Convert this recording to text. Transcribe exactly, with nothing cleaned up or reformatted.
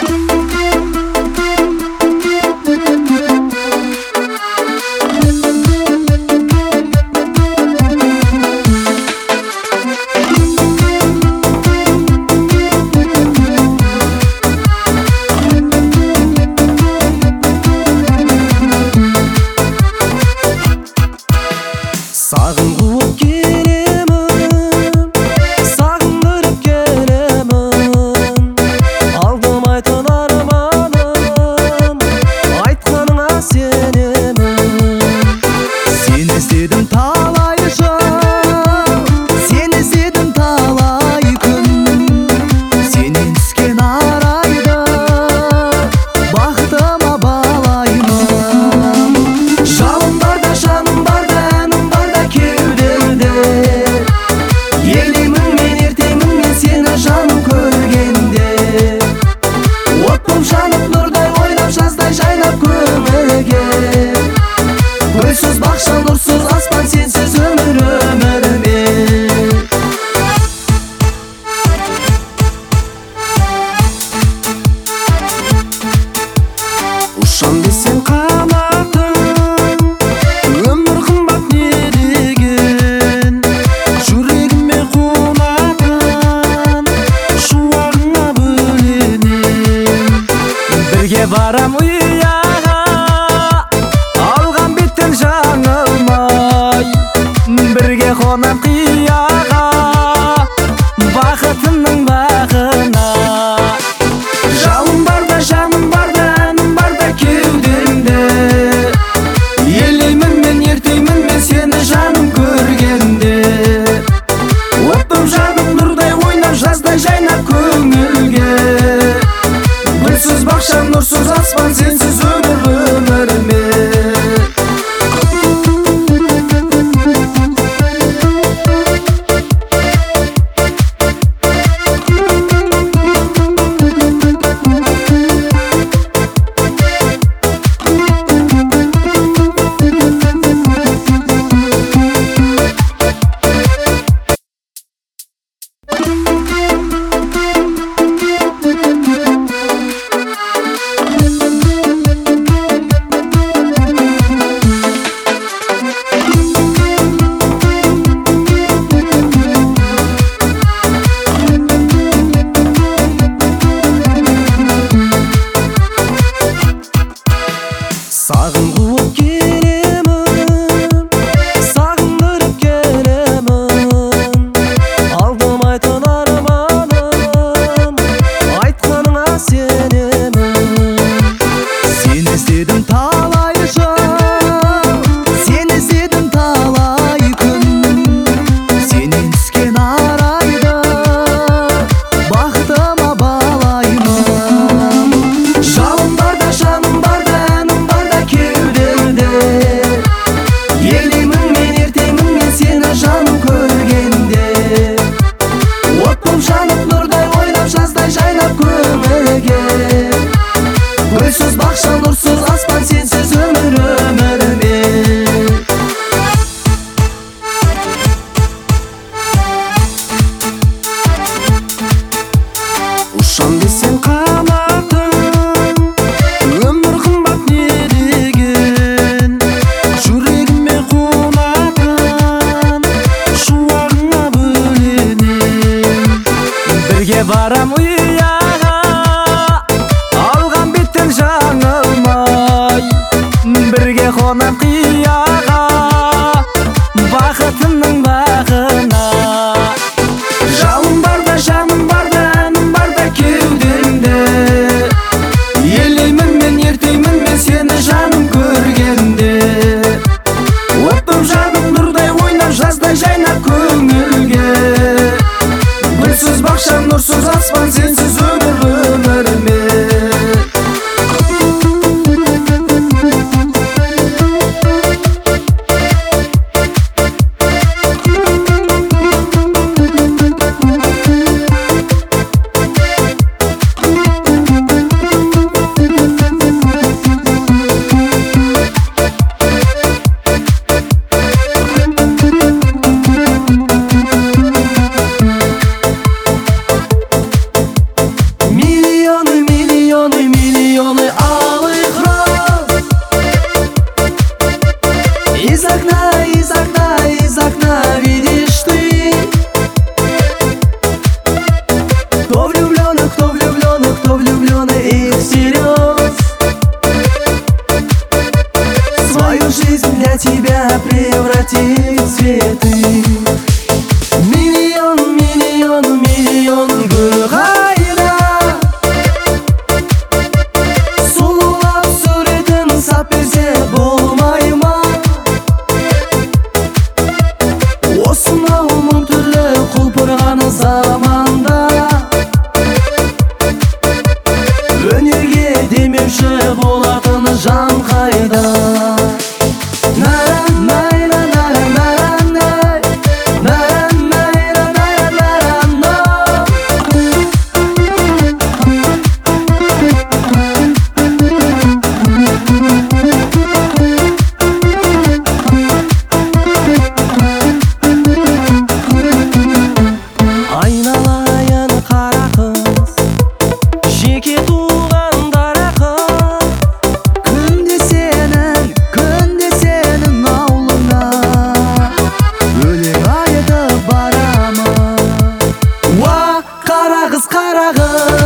барам уяға, алған беттен жаңылмай, бірге қонам қияға, бақытымның бағына. Жалын барда, жаным барда, әнім барда кеудемде, елеймін мен, ертеймін мен сені жаным көргенде. Оттым жаным нұрдай ойнап, жаздай жайнап көңілге. Гүлсіз бақша, нұрсыз аспан, сенсіз өмір өмірме. Sağın quvub kelemін, sağındırıb kelemін, aldım aytın armanım, айтқаныңа сенемін. Сен іздедім талай жыл, сен іздедім талай күн, сенен түскен арайды бақытыма балаймын. Жалын барда, жаным барда, әнім барда кеудемде, елеймін мен, ертеймін мен сені жаным көргенде. Оттым жанып нұрдай ойнап, жаздай жайнап көңілге. Гүлсіз бақша, нұрсыз аспан, сенсіз өмір өмірме. Ұшам десең қанатың, өмір қымбат не деген, жүрегіме қонатын, шуағыңа бөленем. Бірге барам ұяға, алған беттен жаңылмай, бірге қонам қияға, бақытымның бағына. Жалын барда, жаным барда, әнім барда кеудемде, елеймін мен, ертеймін мен сені жаным көргенде. Оттым жаным нұрдай ойнап, жаздай жайнап көңілге. Гүлсіз бақша, нұрсыз аспан, сенсіз өмір өмірме. влюбленный, кто влюбленный, кто влюбленный и всерьез. Свою жизнь для тебя превратить в цветы. Миллион, миллион, миллион гүл қайда, сұлулап суретін сап берсе болмай ма? Осынау мың түрлі құлпырған заманда өнерге демеуші болатын жан қайда? Айналайын қара қыз, жеке туғандар ақын, күнде сенің, күнде сенің аулыңа өлең айтып барамын. Уа қара қыз, қара қыз,